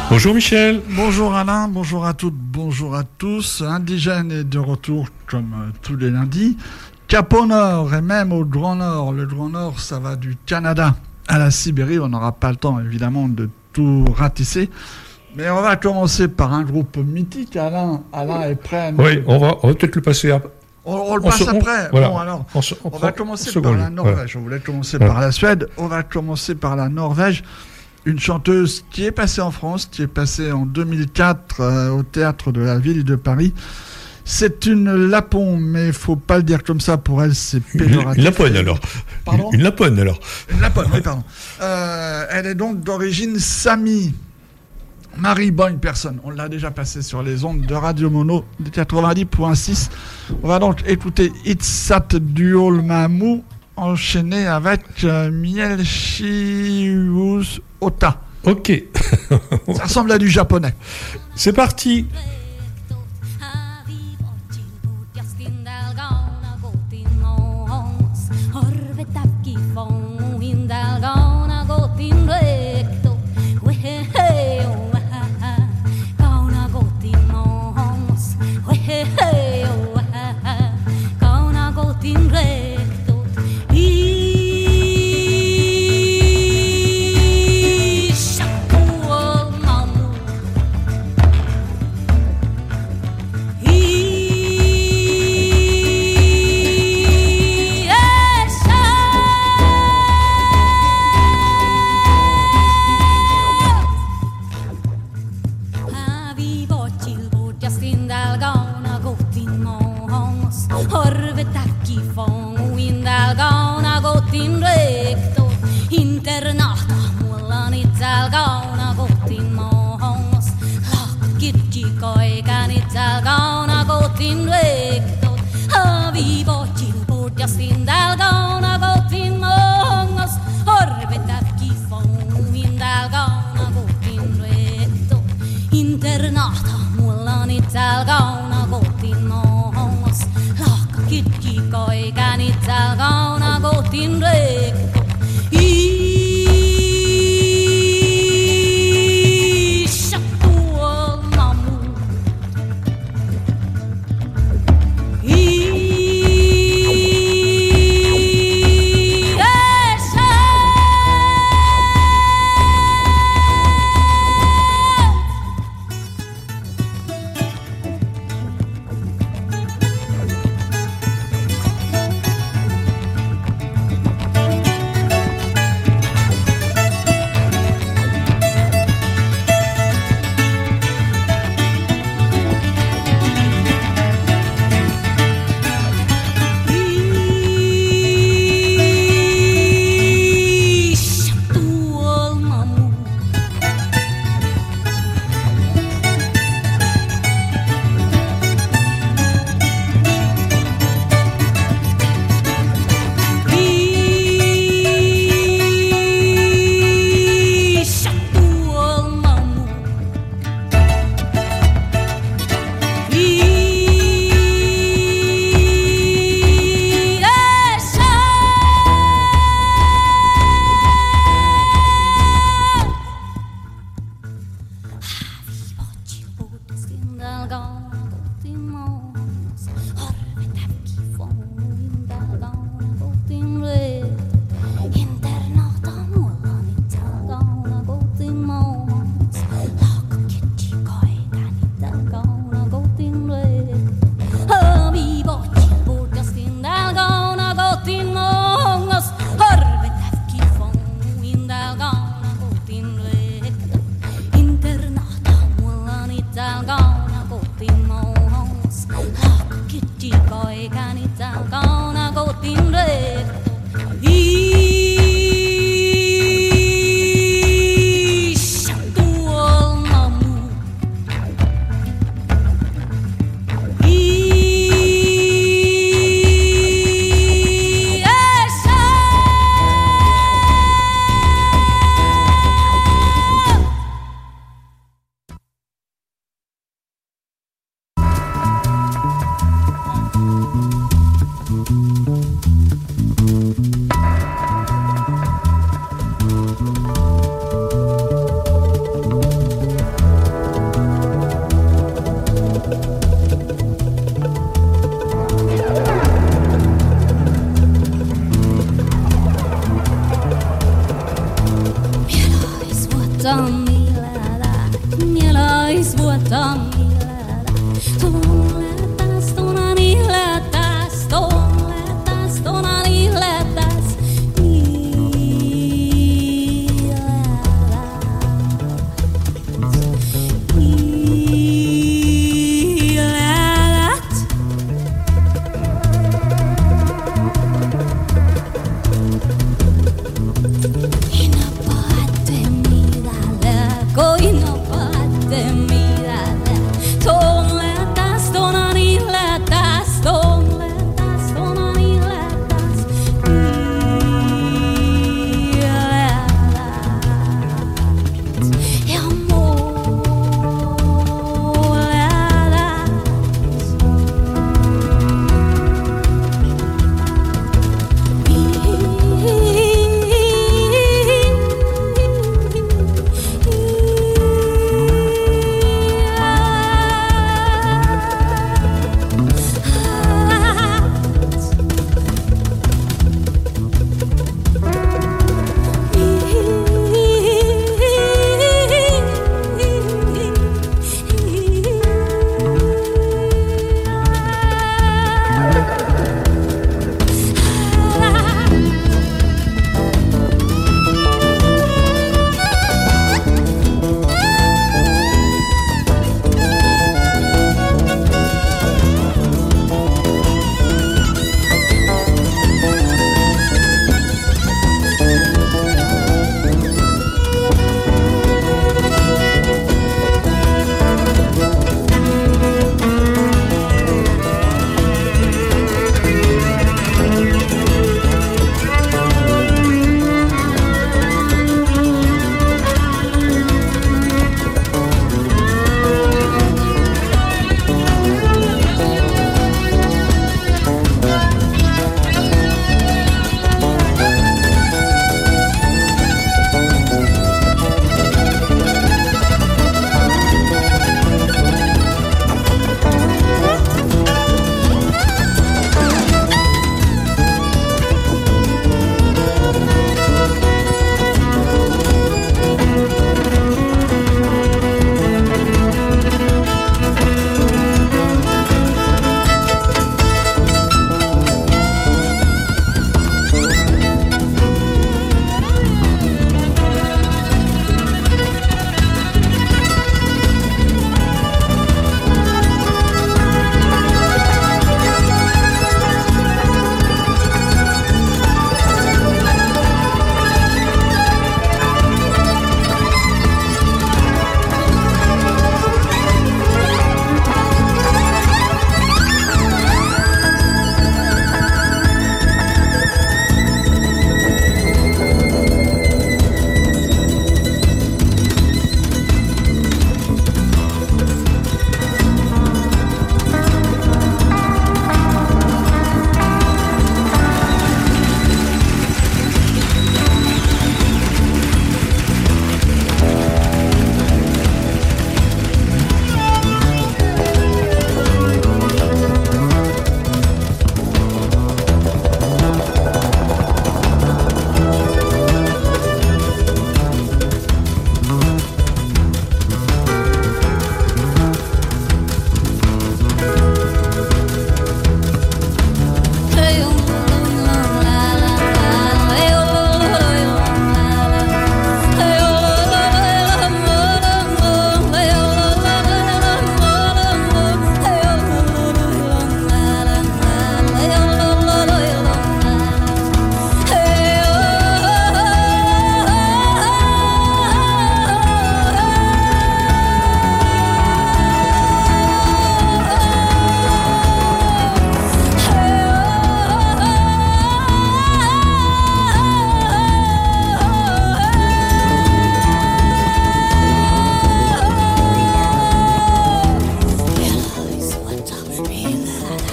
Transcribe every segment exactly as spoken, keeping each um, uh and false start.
Bonjour Michel. Bonjour Alain, bonjour à toutes, bonjour à tous. Indigène est de retour comme euh, tous les lundis. Cap au nord et même au Grand Nord. Le Grand Nord, ça va du Canada à la Sibérie. On n'aura pas le temps évidemment de tout ratisser. Mais on va commencer par un groupe mythique. Alain, Alain est prêt à nous... Oui, on va, on va peut-être le passer après. On, on le On passe se- après. on- voilà. Bon, alors, On, se- on on prend- va commencer on se par la relie. Norvège. Voilà. On voulait commencer Voilà. par la Suède. On va commencer par la Norvège. Une chanteuse qui est passée en France, qui est passée en deux mille quatre euh, au théâtre de la ville de Paris. C'est une lapon, mais il faut pas le dire comme ça. Pour elle, c'est Une, péjoratif. une laponne alors. Pardon Une, une laponne alors. Une lapone, oui, pardon. Euh, elle est donc d'origine sami. Marie Bonne personne. On l'a déjà passé sur les ondes de Radio Mono de quatre-vingt-dix virgule six. On va donc écouter Itsat Duol Mamou enchaîné avec euh, Miel Shius Ota. Ok. Ça ressemble à du japonais. C'est parti. Thank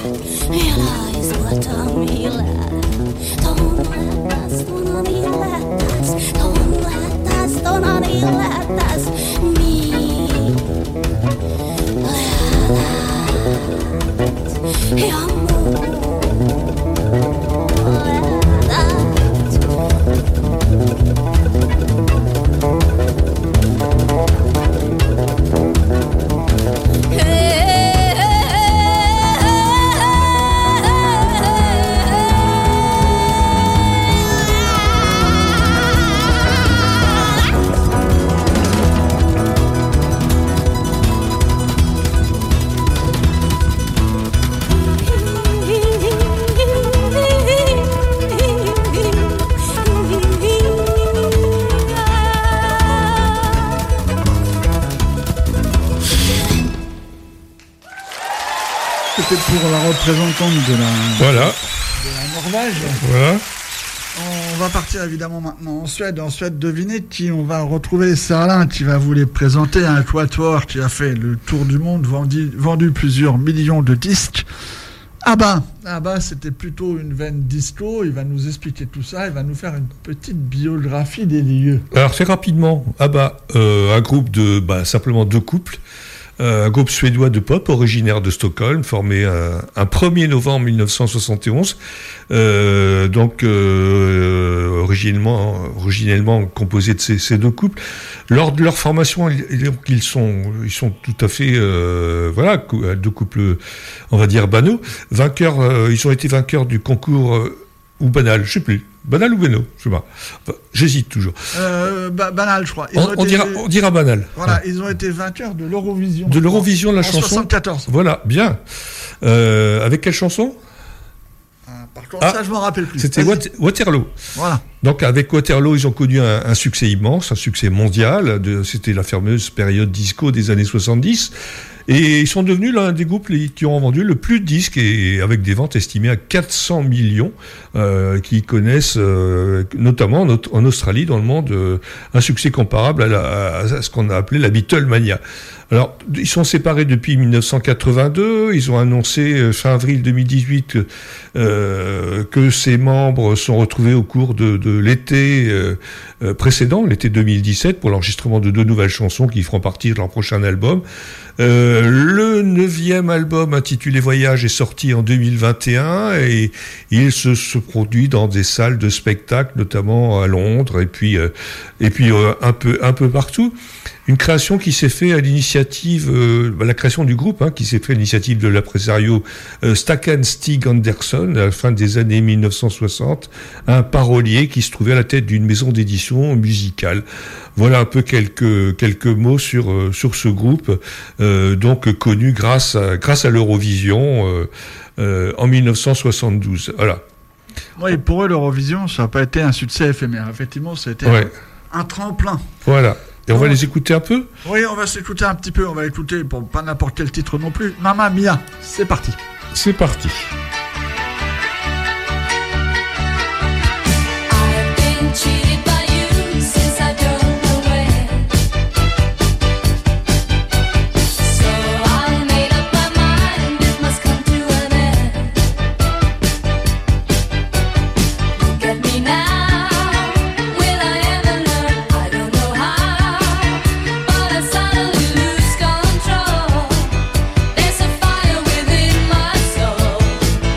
Realize what I realize. Don't let us, don't let us, don't let us, don't let us, me. Let us, C'était pour la représentante de la, Voilà. de la Norvège. Voilà. On va partir évidemment maintenant en Suède. En Suède, devinez qui on va retrouver. C'est Alain qui va vous les présenter. Un quatuor qui a fait le tour du monde, vendu, vendu plusieurs millions de disques. Ah bah, ah bah, c'était plutôt une veine disco. Il va nous expliquer tout ça. Il va nous faire une petite biographie des lieux. Alors très rapidement, ABBA, euh, un groupe de bah, simplement deux couples. Euh, un groupe suédois de pop originaire de Stockholm, formé un, un premier novembre mille neuf cent soixante et onze, euh, donc euh, originellement, originellement composé de ces, ces deux couples. Lors de leur formation, ils, ils sont, ils sont tout à fait, euh, voilà, deux couples, on va dire banaux, vainqueurs. Euh, ils ont été vainqueurs du concours euh, ou banal, je sais plus. Banal ou Beno, je sais pas. Enfin, j'hésite toujours. Euh, ba- banal, je crois. Ils On, ont on, été- dira, on dira banal. Voilà, Ouais. ils ont été vainqueurs de l'Eurovision. De l'Eurovision de la en chanson. soixante-quatorze. Voilà, bien. Euh, avec quelle chanson? Ah, par contre, Ah, ça, je m'en rappelle plus. C'était Vas-y. Wat- Waterloo. Voilà. Donc avec Waterloo, ils ont connu un, un succès immense, un succès mondial. De, c'était la fameuse période disco des années soixante-dix. Et ils sont devenus l'un des groupes qui ont vendu le plus de disques, et avec des ventes estimées à quatre cents millions, euh, qui connaissent euh, notamment en, en Australie, dans le monde, euh, un succès comparable à, la, à ce qu'on a appelé la Beatlemania. Alors, ils sont séparés depuis mille neuf cent quatre-vingt-deux. Ils ont annoncé euh, fin avril deux mille dix-huit euh, que ces membres sont retrouvés au cours de, de l'été euh, euh, précédent, l'été deux mille dix-sept, pour l'enregistrement de deux nouvelles chansons qui feront partie de leur prochain album. Euh, le neuvième album intitulé Voyage est sorti en deux mille vingt et un et il se, se produit dans des salles de spectacle, notamment à Londres et puis euh, et puis euh, un peu un peu partout. Une création qui s'est fait à l'initiative, euh, bah, la création du groupe, hein, qui s'est fait à l'initiative de l'impresario euh, Stakan Stig Andersson à la fin des années mille neuf cent soixante, un parolier qui se trouvait à la tête d'une maison d'édition musicale. Voilà un peu quelques quelques mots sur euh, sur ce groupe, euh, donc connu grâce à grâce à l'Eurovision euh, euh, en mille neuf cent soixante-douze. Voilà. Oui, pour eux, l'Eurovision, ça n'a pas été un succès éphémère. Effectivement, c'était Ouais. un, un tremplin. Voilà. Et on va Ouais. les écouter un peu. Oui, on va s'écouter un petit peu. On va écouter, pour pas n'importe quel titre non plus, Mamma Mia. C'est parti. C'est parti. I've been cheated by you since I don't know when. So I made up my mind it must come to an end. Look at me now, will I ever learn? I don't know how, but I suddenly lose control. There's a fire within my soul.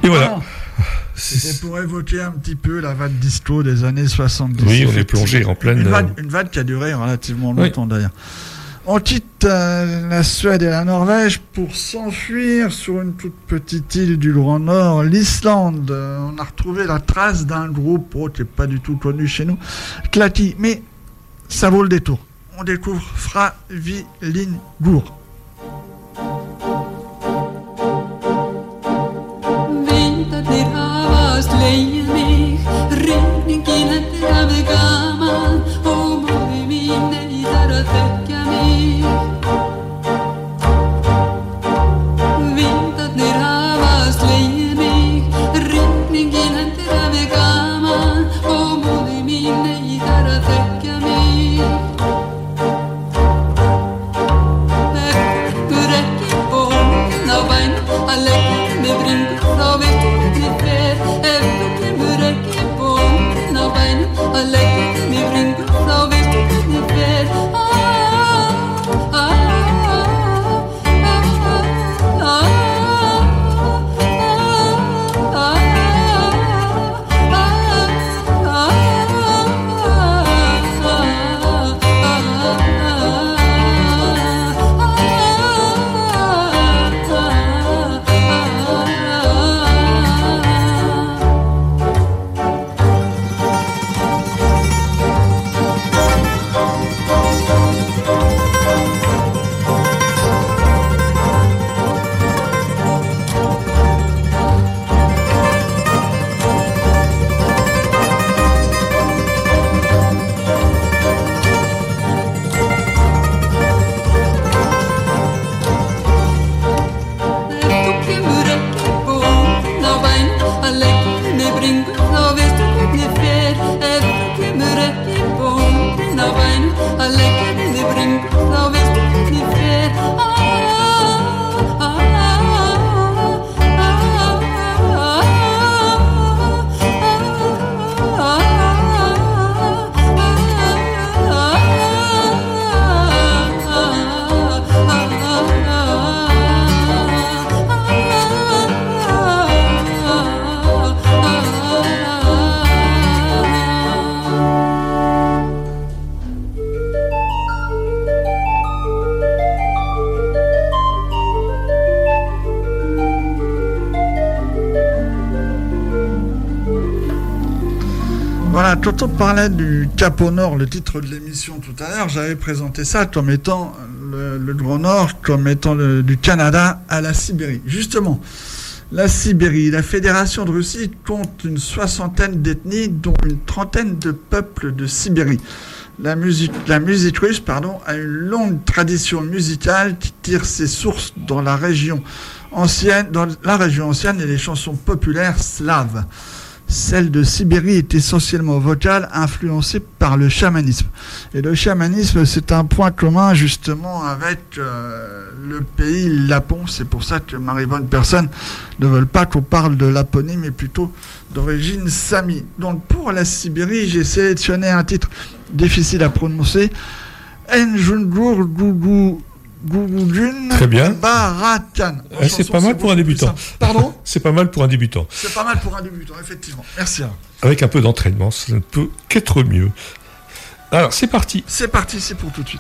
Et voilà. C'était pour évoquer un petit peu la vague disco des années soixante-dix. Oui, on est plongé en pleine... Une vague, une vague qui a duré relativement longtemps oui. d'ailleurs. On quitte euh, la Suède et la Norvège pour s'enfuir sur une toute petite île du Grand Nord, l'Islande. Euh, on a retrouvé la trace d'un groupe oh, qui n'est pas du tout connu chez nous, Klaki, mais ça vaut le détour. On découvre Fravilingur. Quand on parlait du Cap au Nord, le titre de l'émission tout à l'heure, j'avais présenté ça comme étant le, le Grand Nord, comme étant le, du Canada à la Sibérie. Justement, la Sibérie, la Fédération de Russie compte une soixantaine d'ethnies, dont une trentaine de peuples de Sibérie. La musique, la musique russe pardon, a une longue tradition musicale qui tire ses sources dans la région ancienne, dans la région ancienne et les chansons populaires slaves. Celle de Sibérie est essentiellement vocale, influencée par le chamanisme. Et le chamanisme, c'est un point commun justement avec euh, le pays Lapon. C'est pour ça que Marie-Bonne personnes ne veulent pas qu'on parle de Laponie, mais plutôt d'origine sami. Donc pour la Sibérie, j'ai sélectionné un titre difficile à prononcer. Njungur Gugu Gugujun. Très bien. Barakan. Ah, c'est pas mal c'est pour un débutant. Pardon ? C'est pas mal pour un débutant. C'est pas mal pour un débutant, effectivement. Merci. Avec un peu d'entraînement, ça ne peut qu'être mieux. Alors, c'est parti. C'est parti, c'est pour tout de suite.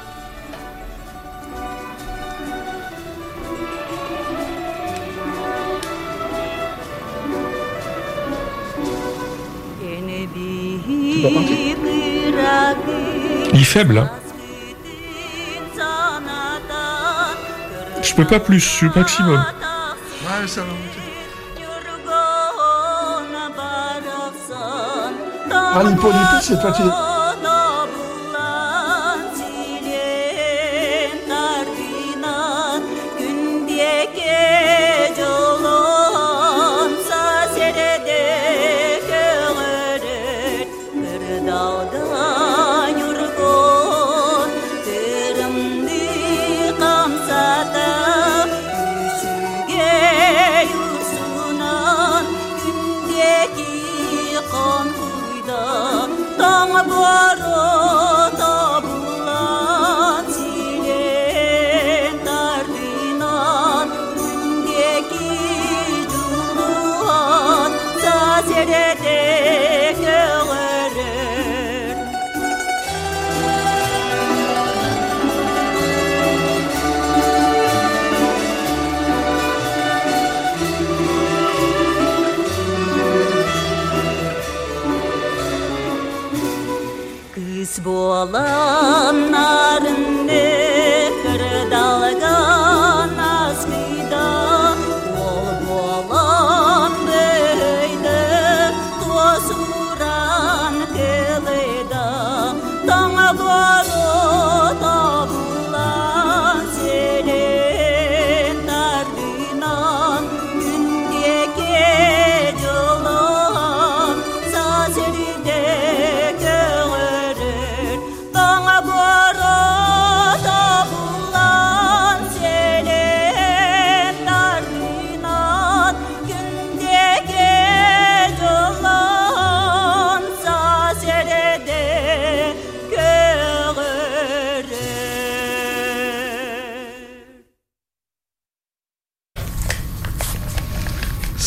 C'est pas parti. Il est faible, hein. Je peux pas plus, je suis au maximum. Ouais, ça va. Ah, l'hypolitique, c'est fatigué. Boy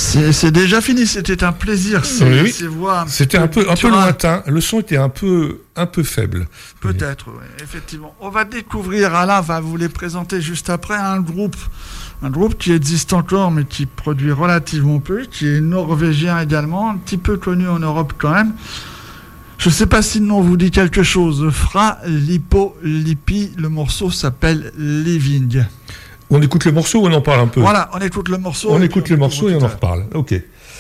C'est, c'est déjà fini, c'était un plaisir. C'est, Oui, oui. c'est voir un C'était un peu, un peu tu vois, lointain. Le son était un peu, un peu faible. Peut-être, oui, effectivement. On va découvrir, Alain va vous les présenter juste après, un groupe, un groupe qui existe encore, mais qui produit relativement peu, qui est norvégien également, un petit peu connu en Europe quand même. Je ne sais pas si le nom vous dit quelque chose. Fra Lippo Lippi, le morceau s'appelle Living. On écoute le morceau ou on en parle un peu? Voilà, on écoute le morceau. On écoute on le morceau et on tout en à l'heure. reparle. Ok.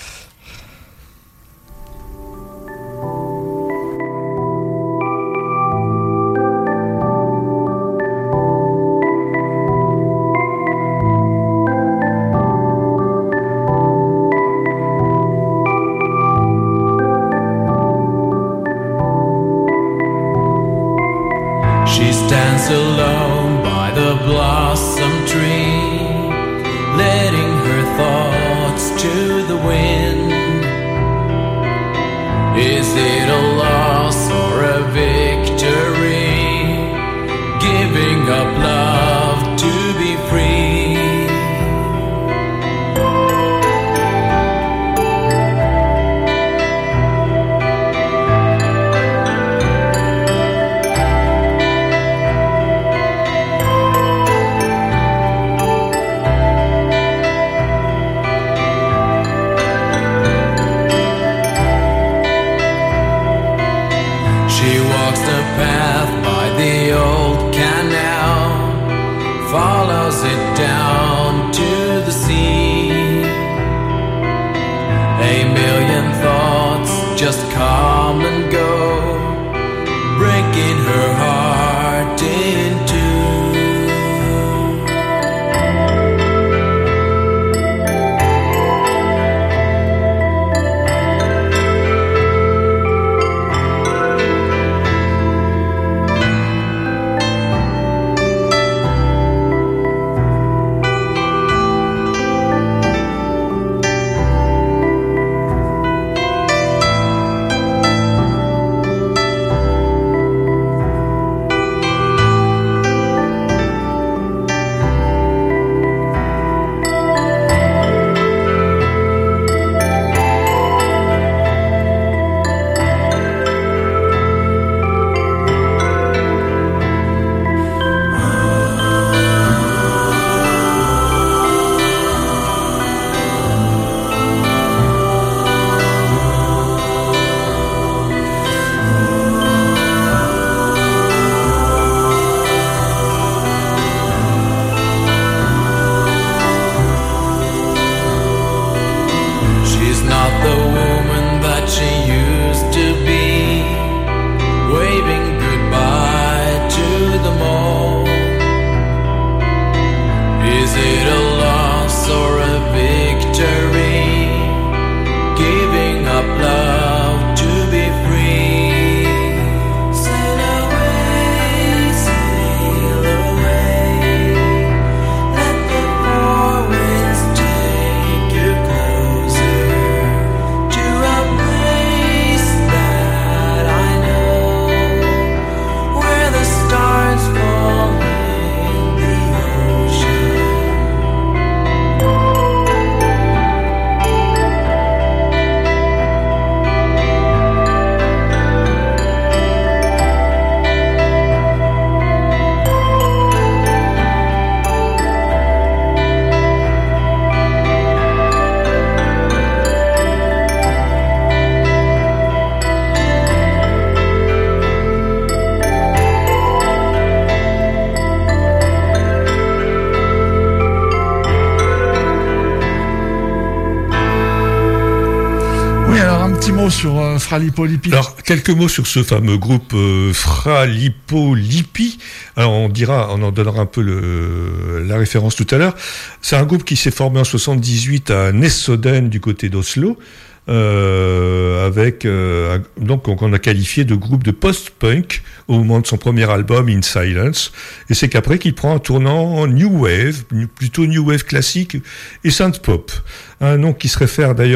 She stands alone by the blossom tree, letting her thoughts to the wind. Is it a loss or a victory? Giving up love to be free. She walks the path by the old canal, follows it down to the sea. A million thoughts just come and go, breaking her heart in two. She's not the woman that she used to be, waving goodbye to them all. Is it a loss or a victory? Giving up love to be free. Sail away, sail away. Let the four winds take you closer to a place that I know, where the stars fall in the ocean. Oui, alors un petit mot sur euh, Fra Lippo Lippi. Alors, quelques mots sur ce fameux groupe euh, Fra Lippo Lippi. Alors, on dira, on en donnera un peu le, la référence tout à l'heure. C'est un groupe qui s'est formé en soixante-dix-huit à Nessoden, du côté d'Oslo, euh, avec, euh, un- donc, on a qualifié de groupe de post-punk au moment de son premier album, In Silence. Et c'est qu'après qu'il prend un tournant New Wave, plutôt New Wave classique et synth-pop. Un nom qui se réfère d'ailleurs au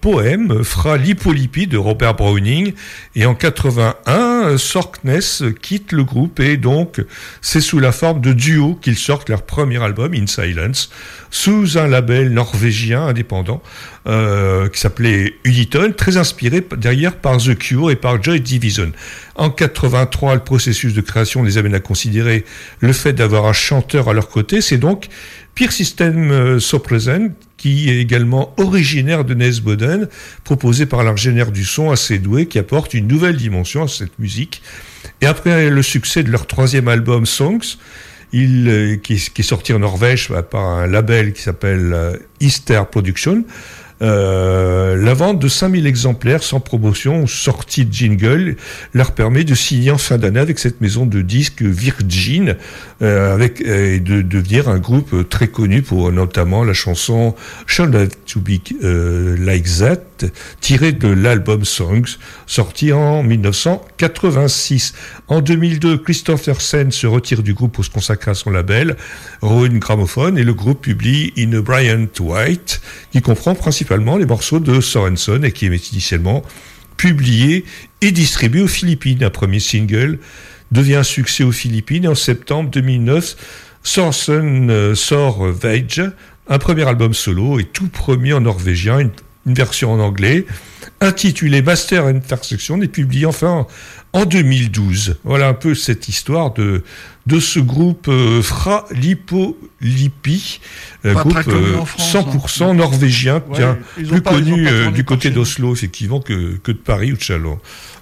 poème fera l'Hippolypie de Robert Browning. Et en quatre-vingt-un, Sorkness quitte le groupe et donc c'est sous la forme de duo qu'ils sortent leur premier album, In Silence, sous un label norvégien indépendant euh, qui s'appelait Uniton, très inspiré derrière par The Cure et par Joy Division. En quatre-vingt-trois, le processus de création les amène à considérer le fait d'avoir un chanteur à leur côté. C'est donc Peer System Sopresen, qui est également originaire de Nesboden, proposé par l'ingénieur du son assez doué, qui apporte une nouvelle dimension à cette musique. Et après le succès de leur troisième album, Songs, il, qui, qui est sorti en Norvège par un label qui s'appelle Easter Production, Euh, la vente de cinq mille exemplaires sans promotion ou sortie de jingle leur permet de signer en fin d'année avec cette maison de disques Virgin euh, avec, et de devenir un groupe très connu pour notamment la chanson Should Have to Be euh, Like That, tirée de l'album Songs, sorti en dix-neuf cent quatre-vingt-six. En deux mille deux, Christophersen se retire du groupe pour se consacrer à son label Rowan Gramophone, et le groupe publie In a Bryant White, qui comprend principalement les morceaux de Sorenson et qui est initialement publié et distribué aux Philippines. Un premier single devient un succès aux Philippines et en septembre deux mille neuf, Sorenson euh, sort Vage, un premier album solo et tout premier en norvégien, une, une version en anglais, intitulé Master Intersection et publié enfin en deux mille douze. Voilà un peu cette histoire de, de ce groupe euh, Fra Lippolypie, euh, groupe euh, France, cent pour cent hein. norvégien, ouais, tiens, plus pas, connu euh, du côté d'Oslo, effectivement, que, que de Paris ou de Chalon.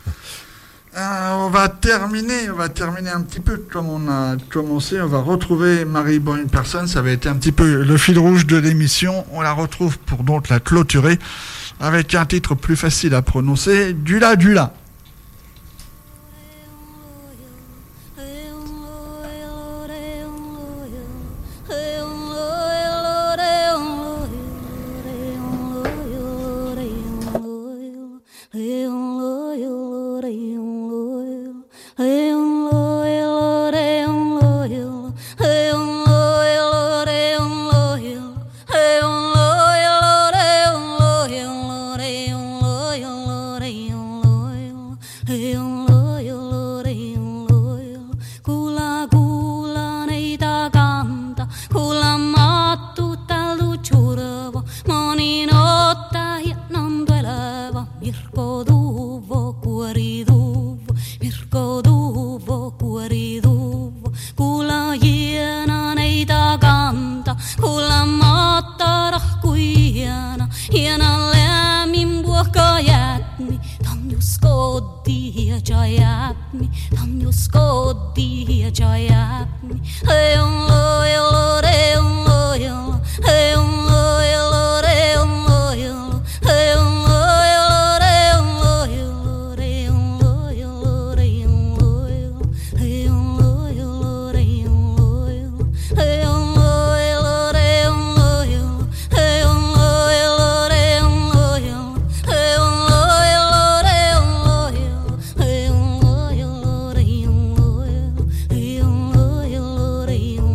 Euh, on va terminer, on va terminer un petit peu comme on a commencé. On va retrouver Marie Boyne Person. Ça avait été un petit peu le fil rouge de l'émission. On la retrouve pour donc la clôturer avec un titre plus facile à prononcer, Dula Dula. Hey,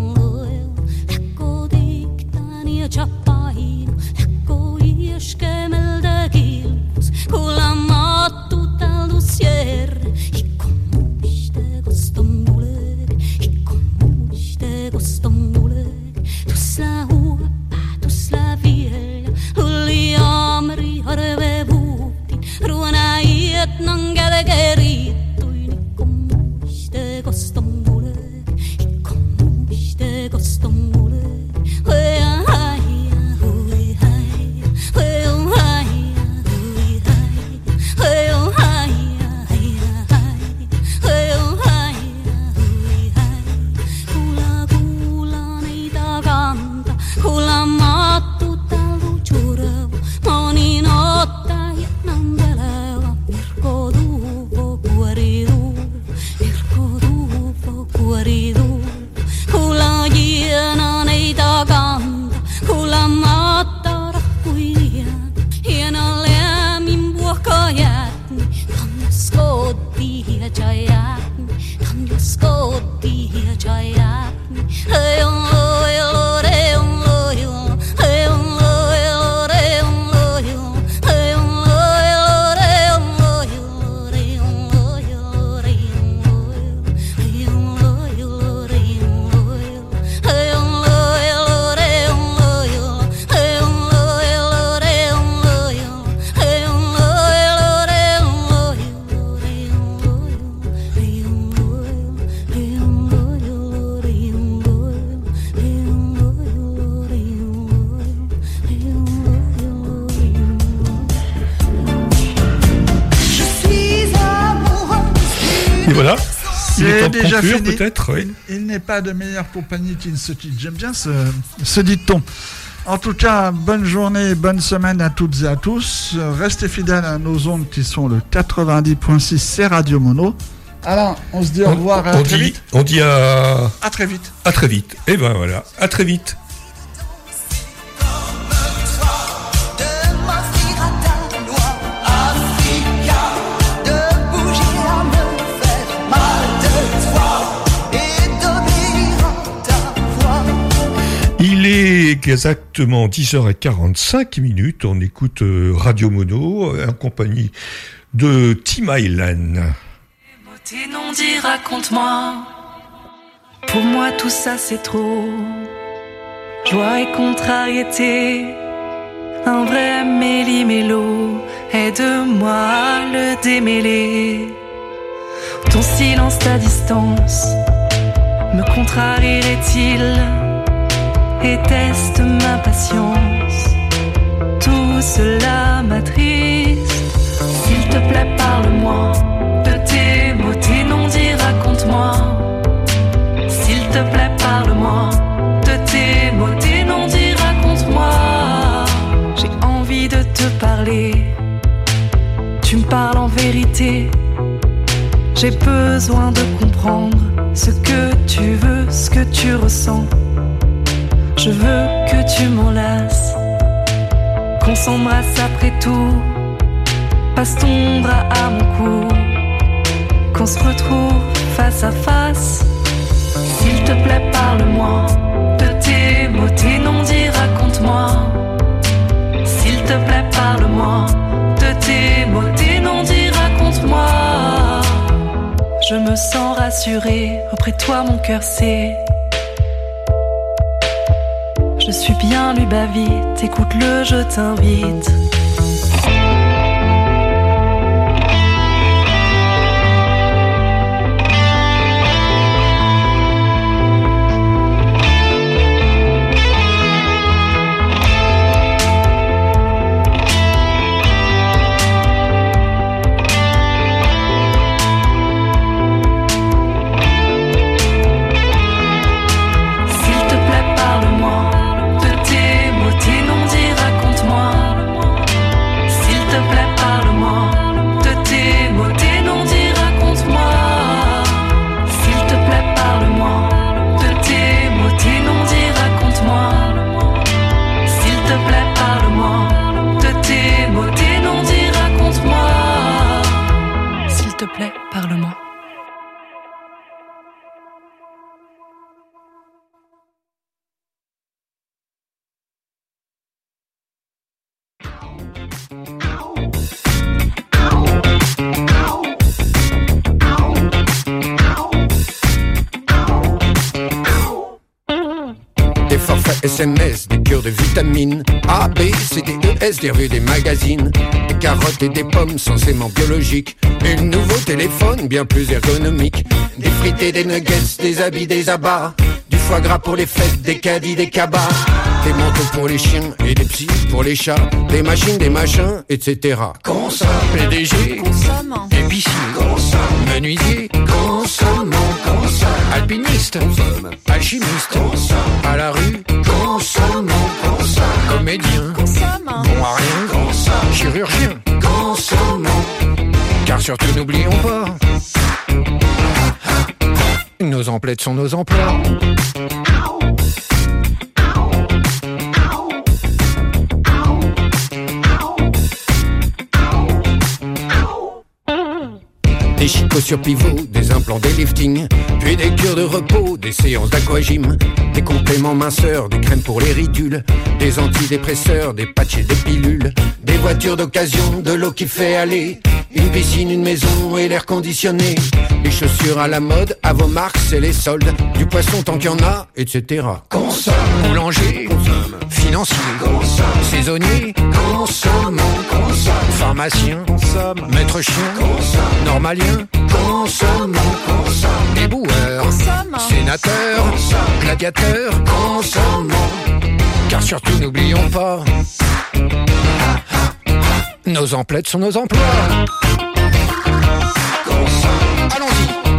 voilà. Il est temps de déjà conclure, fini. peut-être. Oui. Il, il n'est pas de meilleure compagnie qui ne se quitte. J'aime bien ce, ce dicton. En tout cas, bonne journée, bonne semaine à toutes et à tous. Restez fidèles à nos ondes qui sont le quatre-vingt-dix virgule six, c'est Radio Mono. Alors, on se dit au revoir on, à on très dit, vite. On dit à... À très vite. À très vite. Et ben voilà, à très vite. Il est exactement dix heures quarante-cinq minutes. On écoute Radio Mono en compagnie de Tim Island. Tes non dit raconte-moi. Pour moi tout ça c'est trop. Joie et contrariété, un vrai méli-mélo. Aide-moi à le démêler. Ton silence, ta distance, me contrarierait-il? Et teste ma patience. Tout cela m'attriste. S'il te plaît, parle-moi de tes mots, tes non-dits, raconte-moi. S'il te plaît, parle-moi de tes mots, tes non-dits, raconte-moi. J'ai envie de te parler. Tu me parles en vérité. J'ai besoin de comprendre ce que tu veux, ce que tu ressens. Je veux que tu m'enlaces, qu'on s'embrasse après tout. Passe ton bras à mon cou, qu'on se retrouve face à face. S'il te plaît, parle-moi de tes mots, tes non-dits, raconte-moi. S'il te plaît, parle-moi de tes mots, tes non-dits, raconte-moi. Je me sens rassurée, auprès de toi mon cœur sait. Je suis bien lu, bah vite, écoute-le, je t'invite. Parle-moi. Des forfaits S M S, des cures de vitamines A, B, C, D, E, S, des revues, des magazines, des carottes et des pommes censément biologiques, un nouveau téléphone bien plus ergonomique, des frites et des nuggets, des habits, des abats, du foie gras pour les fêtes, des caddies, des cabas, des manteaux pour les chiens et des psys pour les chats, des machines, des machins, et cetera. Consomme, P D G, consomme, épicier, consomme, menuisier, consomme, consomme, alpiniste, consomme, alchimiste, consomme, à la rue, consomme, consomme, comédien, consomme, bon à rien, consomme, chirurgien, consomme, car surtout n'oublions pas, nos emplettes sont nos emplois. Des chicots sur pivot, des implants, des liftings, puis des cures de repos, des séances d'aquagym, des compléments minceurs, des crèmes pour les ridules, des antidépresseurs, des patchs et des pilules, des voitures d'occasion, de l'eau qui fait aller, une piscine, une maison et l'air conditionné, les chaussures à la mode, à vos marques, c'est les soldes, du poisson tant qu'il y en a, et cetera. Consomme, boulanger, consomme, financier, consomme, saisonnier, consomme, consomme, pharmacien, consomme, maître chien, consomme, normalien, consomme, consomme, éboueur, consomme, sénateur, consomme, gladiateur, consomme, car surtout n'oublions pas, nos emplettes sont nos emplois. Consomme. Allons-y.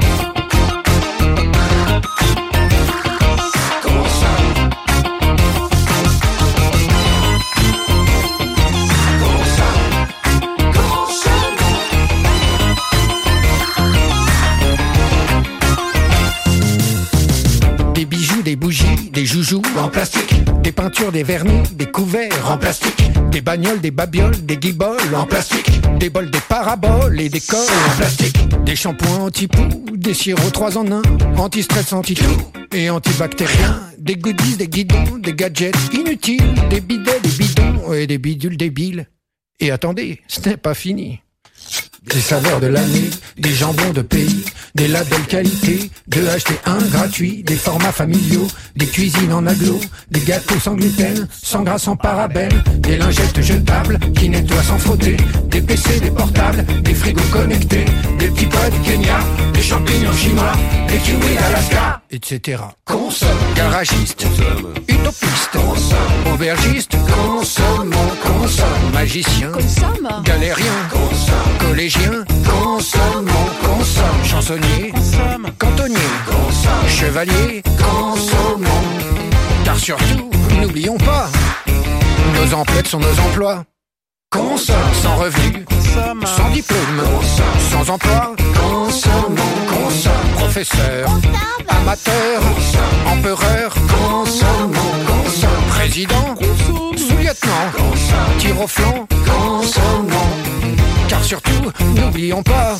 en plastique. Des peintures, des vernis, des couverts en plastique. Des bagnoles, des babioles, des guiboles en plastique. Des bols, des paraboles et des cols en plastique. Des shampoings anti-poux, des sirops trois en un, anti-stress, anti-tout et antibactérien. Des goodies, des guidons, des gadgets inutiles. Des bidets, des bidons et des bidules débiles. Et attendez, ce n'est pas fini. Des saveurs de l'année, des jambons de pays, des labels qualité, de acheter un gratuit, des formats familiaux, des cuisines en aglo, des gâteaux sans gluten, sans gras, sans parabènes, des lingettes jetables qui nettoient sans frotter, des P C, des portables, des frigos connectés, des petits pois du Kenya, des champignons chinois, des kiwis d'Alaska, et cetera. Consomme, garagiste, consomme, utopiste, consomme, aubergiste, consommons, consomme, magicien, consomme, galérien, consomme, collégien, consommons, consomme, chansonnier, consomme, cantonnier, consomme, chevalier, consommons. Car surtout, n'oublions pas, nos emplettes sont nos emplois. Consomme, sans revenu, consomme, sans diplôme, consomme, sans emploi, consommons, consomme, professeur, amateur, consomme, empereur, consommons, consomme, président, sous-lieutenant, consomme, tir au flanc, consommons. Car surtout, n'oublions pas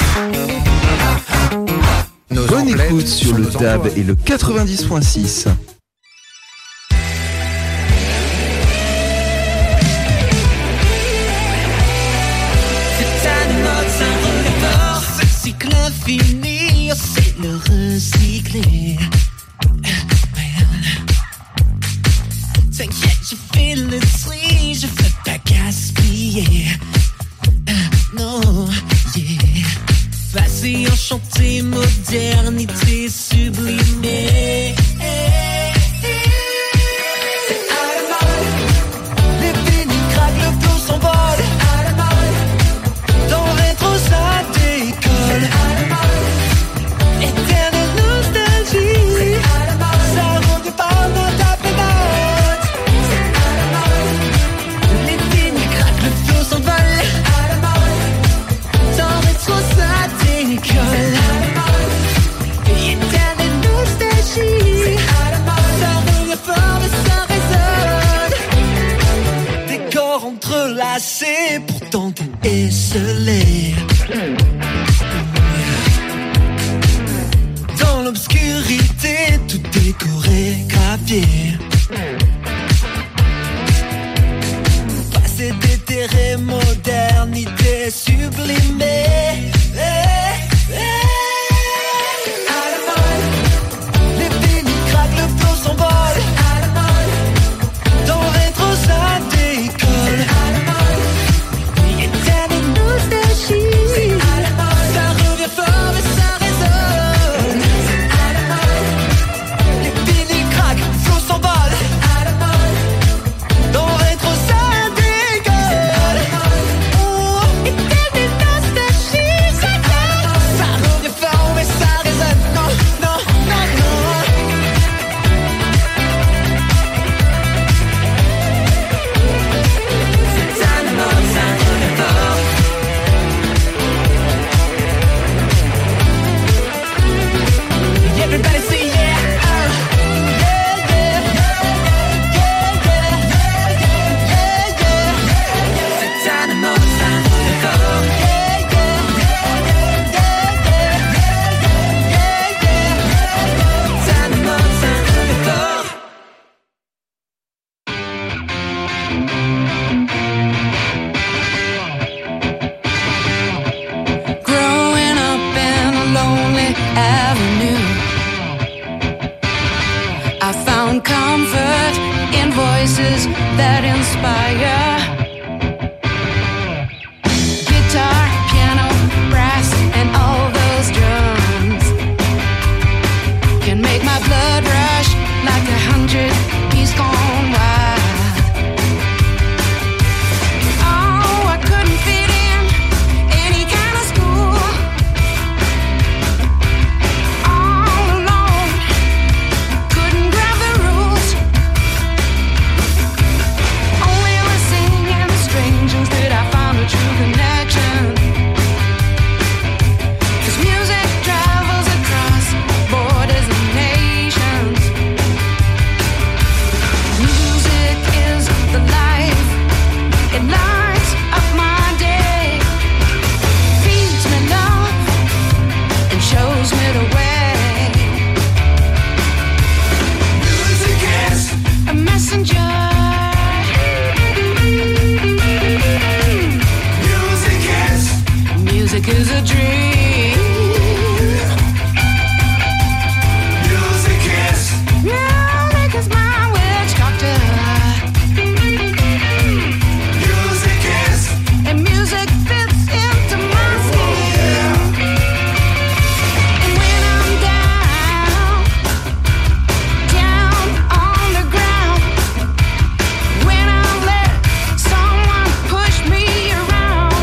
nos Bonne emplettes écoute sur le D A B et le quatre-vingt-dix point six. C'est à notre cerveau, ce cycle infini, c'est le recycler. T'inquiète, je fais le tri, je veux pas gaspiller. Non, yeah. Passé, enchanté, modernité sublimée. C'est à la mode. Les pénis craquent, le flot s'envole. À la mode. Dans le rétro, ça décolle. À la mode. Éternelle nostalgie. C'est à la mode. Ça revient par notre appétence. C'est à la mode. Les pénis craquent, le flot s'envole. Entrelacés, pourtant décelés. Dans l'obscurité, tout est chorégraphié. Passé déterré, modernité sublimée. Eh, eh. À la mode, les pénis craquent, le flot s'envole. À la mode, dans le rétro, ça décolle. Nostalgie. is a dream. Music is. Music is my witch doctor. Music is. And music fits into my skin. And when I'm down, down on the ground, when I let someone push me around,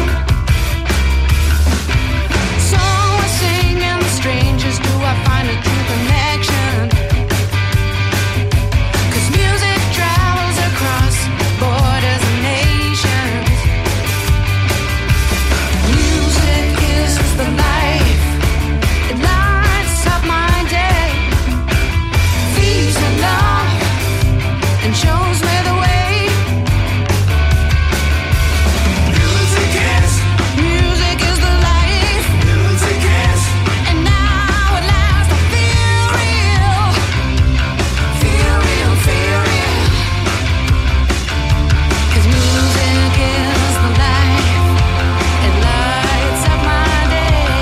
so I sing and the strangers do I find a true connection. 'Cause music travels across borders and nations. Music is the life, it lights up my day, feeds me love and shows me the way. Music is. Music is the life, Music is. and now at last I feel real, feel real, feel real. 'Cause music is the life, it lights up my day,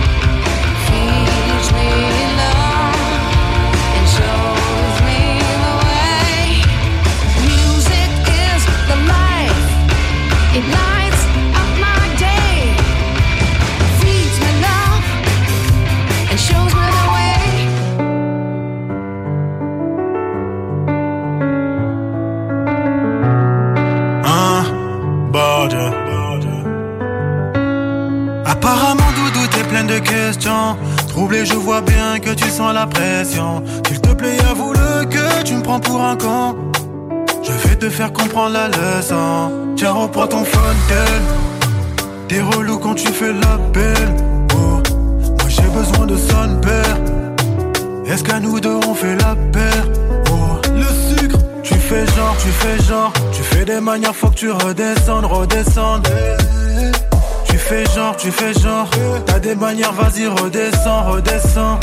feeds me love and shows me the way. Music is the life, it lights up my day, feeds me love and shows me the way. Un border. Apparemment Doudou t'es pleine de questions. Troublé je vois bien que tu sens la pression. S'il te plaît avoue-le que tu me prends pour un con. Je vais te faire comprendre la leçon. Tiens reprends ton phone girl. T'es relou quand tu fais l'appel. Oh, moi j'ai besoin de son père. Est-ce qu'à nous deux on fait la paire? Oh, le sucre. Tu fais genre, tu fais genre. Tu fais des manières, faut que tu redescendes, redescendes. Tu fais genre, tu fais genre. T'as des manières, vas-y redescends, redescends.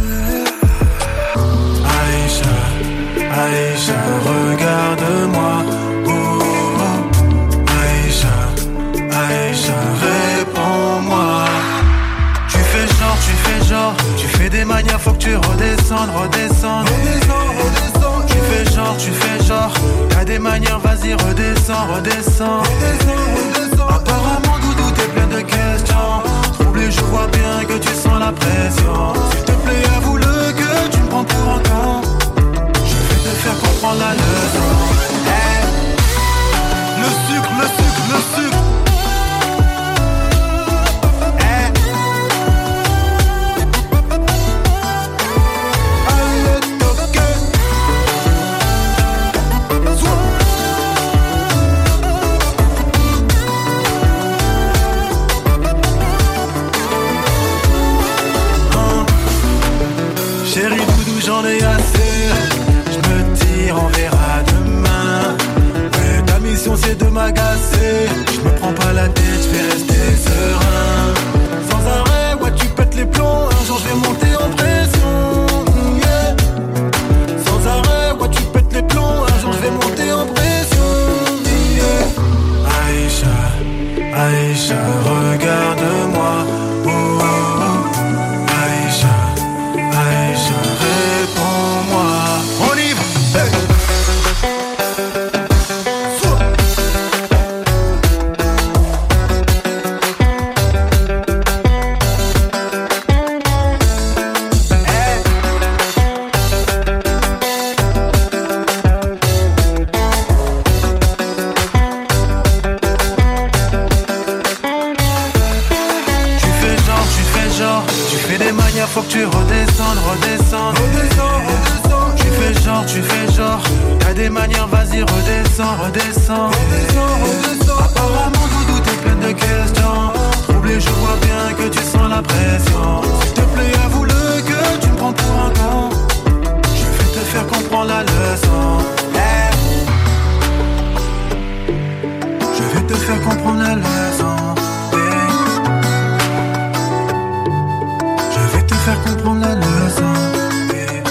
Aïcha, Aïcha, regarde-moi. Oh, oh. Aïcha, Aïcha, réponds-moi. Tu fais genre, tu fais genre. Tu fais des manières, faut que tu redescendes, redescendes. Redescends, redescends. Tu fais genre, tu fais genre. T'as des manières, vas-y redescends, redescends. Redescends, redescends. Apparemment Doudou t'es plein de questions. Troublé je vois bien que tu sens la pression. S'il te plaît avoue-le que tu me prends pour un con. Je vais te faire comprendre la leçon. Hey. Le sucre, le sucre, le sucre. Chérie Doudou j'en ai assez. Je me tire, on verra demain. Ouais, ta mission c'est de m'agacer. Je me prends pas la tête, je vais rester serein. Sans arrêt, ouais tu pètes les plombs. Un jour je vais monter en pression, yeah. Sans arrêt, ouais tu pètes les plombs. Un jour je vais monter en pression, yeah. Aïcha, Aïcha, regarde-moi. Oh, oh, oh. Aïcha, Aïcha, réponds-moi. On y va, hey. Faut que tu redescendes, redescendes, redescends, redescends. Tu fais genre, tu fais genre. T'as des manières, vas-y redescends, redescends, redescends, redescends. Apparemment Doudou t'es pleine de questions. Troublé je vois bien que tu sens la pression. S'il te plaît avoue-le que tu me prends pour un con. Je vais te faire comprendre la leçon.